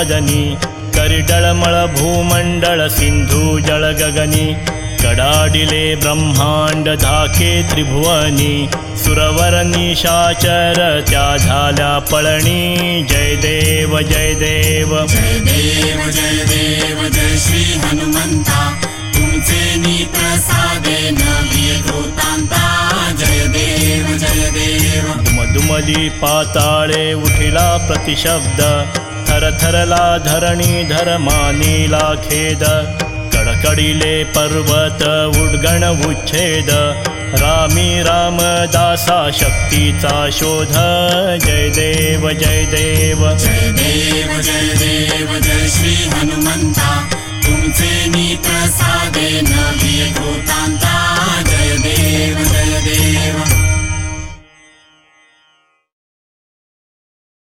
वदनी करिडळमळ भूमंडळ सिंधू जळ गगनी कडाडिले ब्रह्मांड धाके त्रिभुवनी सुरवर निशाचर त्या झाल्या पळणी जय देव जय देव जय देव जय देव जय श्री हनुमंता तुमचे नी प्रसादे नवी कृतांता जय देव जय देव दुमदुमली पाताळे उठिला प्रतिशब्द थरथरला धरणी धर्मानीला खेद कडकडिले पर्वत उड्गण उच्छेद रामी रामदासा शक्तीचा शोध जय देव जय देव जय देव जय देव जय श्री हनुमंता तुमचे नी